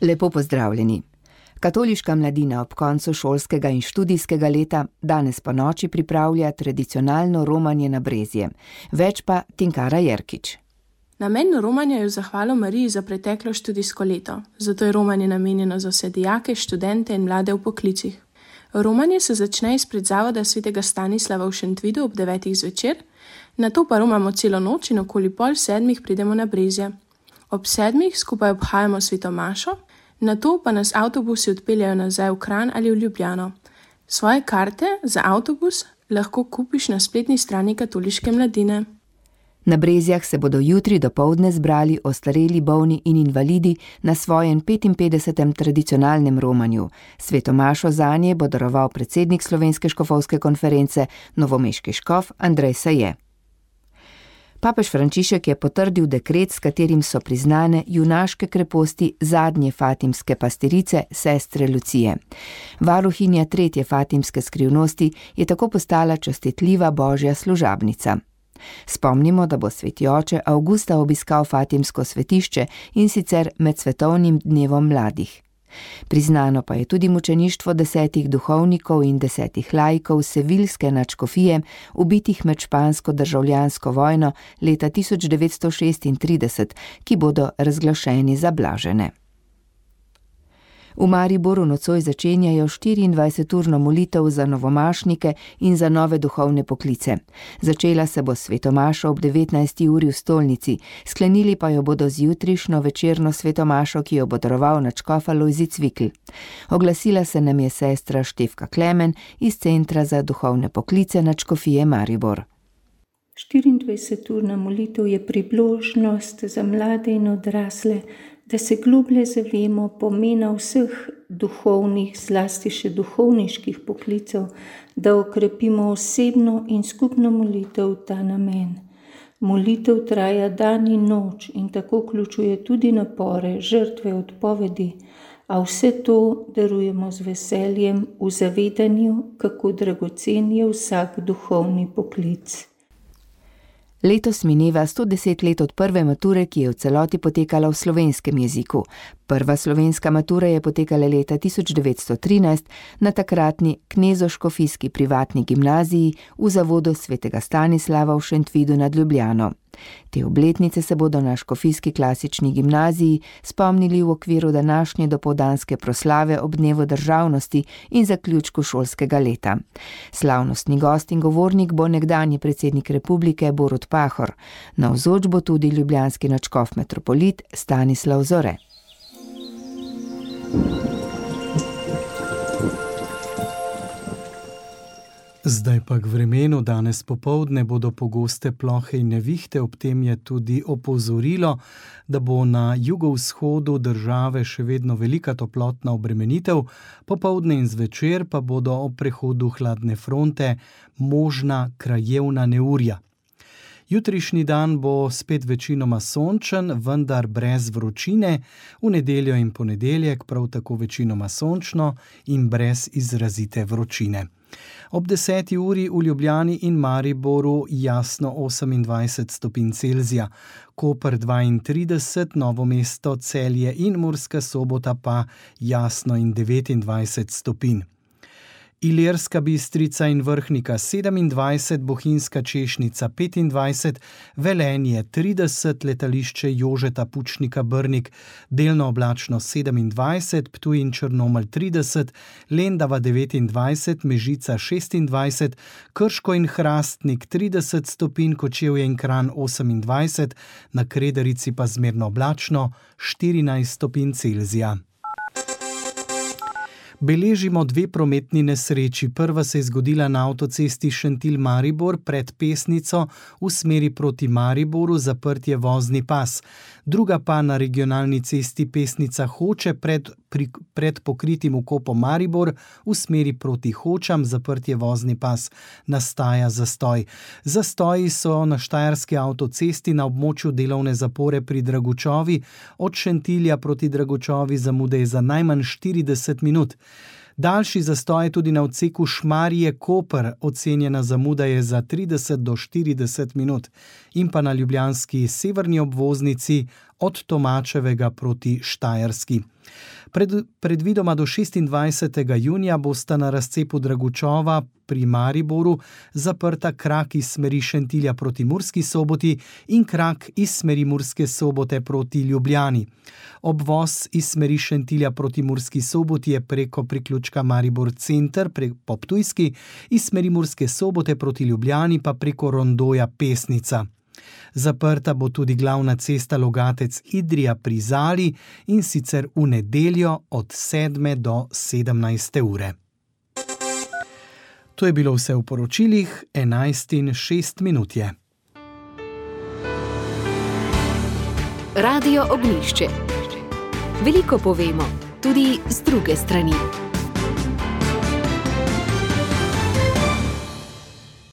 Lepo pozdravljeni. Katoliška mladina ob koncu šolskega in študijskega leta danes po noči pripravlja tradicionalno romanje na Brezje. Več pa Tinkara Jerkič. Namen romanja je v zahvalo Mariji za preteklo študijsko leto, zato je romanje namenjeno za vse dijake, študente in mlade v poklicih. Romanje se začne izpred zavoda svetega Stanislava v Šentvidu ob 9. zvečer, nato pa romamo celo noč in okoli 6:30 pridemo na Brezje. Ob 7. skupaj obhajamo sveto mašo, nato pa nas avtobusi odpeljajo nazaj v Kranj ali v Ljubljano. Svoje karte za avtobus lahko kupiš na spletni strani Katoliške mladine. Na Brezjah se bodo jutri dopoldne zbrali ostareli, bolni in invalidi na svojem 55. tradicionalnem romanju. Sveto mašo zanje bo daroval predsednik Slovenske škofovske konference, novomeški škof Andrej Saje. Papež Frančišek je potrdil dekret, s katerim so priznane junaške kreposti zadnje fatimske pastirice, sestre Lucije. Varuhinja 3. fatimske skrivnosti je tako postala častitljiva božja služabnica. Spomnimo, da bo sveti oče avgusta obiskal fatimsko svetišče in sicer med svetovnim dnevom mladih. Priznano pa je tudi mučeništvo 10 duhovnikov in 10 laikov seviljske nadškofije, ubitih med špansko državljansko vojno leta 1936, ki bodo razglašeni za blažene. V Mariboru nocoj začenjajo 24-urno molitev za novomašnike in za nove duhovne poklice. Začela se bo sveto mašo ob 19. uri v stolnici, sklenili pa jo bodo z jutrišnjo večerno sveto mašo, ki jo bo daroval nadškof Alojzij Cvikl. Oglasila se nam je sestra Štefka Klemen iz Centra za duhovne poklice nadškofije Maribor. 24-urna molitev je priložnost za mlade in odrasle, da se globlje zavemo pomena vseh duhovnih, zlasti še duhovniških poklicev, da okrepimo osebno in skupno molitev v ta namen. Molitev traja dan in noč in tako vključuje tudi napore, žrtve, odpovedi, a vse to darujemo z veseljem v zavedanju, kako dragocen je vsak duhovni poklic. Letos mineva 110 let od prve mature, ki je v celoti potekala v slovenskem jeziku. Prva slovenska matura je potekala leta 1913 na takratni knezoškofijski privatni gimnaziji v zavodu svetega Stanislava v Šentvidu nad Ljubljano. Te obletnice se bodo na škofijski klasični gimnaziji spomnili v okviru današnje dopoldanske proslave ob dnevu državnosti in zaključku šolskega leta. Slavnostni gost in govornik bo nekdanji predsednik republike Borut Pahor. Navzoč bo tudi ljubljanski nadškof metropolit Stanislav Zore. Zdaj pa k vremenu. Danes popoldne bodo pogoste plohe in nevihte, ob tem je tudi opozorilo, da bo na jugovzhodu države še vedno velika toplotna obremenitev, popoldne in zvečer pa bodo ob prehodu hladne fronte možna krajevna neurja. Jutrišnji dan bo spet večinoma sončen, vendar brez vročine, v nedeljo in ponedeljek prav tako večinoma sončno in brez izrazite vročine. Ob 10. uri v Ljubljani in Mariboru jasno 28 stopinj Celzija, Koper 32, Novo mesto, Celje in Murska Sobota pa jasno in 29 stopinj. Ilirska Bistrica in Vrhnika 27, Bohinjska Češnica 25, Velenje 30, letališče Jožeta Pučnika Brnik delno oblačno 27, Ptuj in Črnomelj 30, Lendava 29, Mežica 26, Krško in Hrastnik 30 stopinj, Kočevje in Kranj 28, na Kredarici pa zmerno oblačno 14 stopinj Celzija. Beležimo 2 prometni nesreči. Prva se je zgodila na avtocesti Šentilj-Maribor pred Pesnico v smeri proti Mariboru, zaprt je vozni pas. Druga pa na regionalni cesti Pesnica-Hoče pred pokritim vkopom Maribor v smeri proti Hočam, zaprt je vozni pas. Nastaja zastoj. Zastoji so na štajerski avtocesti na območju delovne zapore pri Dragučovi. Od Šentilja proti Dragučovi zamude je za najmanj 40 minut. Daljši zastoj je tudi na odseku Šmarje-Koper, ocenjena zamuda je za 30 do 40 minut. In pa na ljubljanski severni obvoznici od Tomačevega proti Štajerski. Predvidoma do 26. junija bosta na razcepu Dragučova pri Mariboru zaprta krak iz smeri Šentilja proti Murski Soboti in krak iz smeri Murske Sobote proti Ljubljani. Obvoz iz smeri Šentilja proti Murski Soboti je preko priključka Maribor Center po Ptujski, iz smeri Murske Sobote proti Ljubljani pa preko rondoja Pesnica. Zaprta bo tudi glavna cesta Logatec-Idrija pri Zali, in sicer v nedeljo od 7. do 17. ure. To je bilo vse v poročilih, 11:06 je. Radio Ognjišče. Veliko povemo, tudi z druge strani.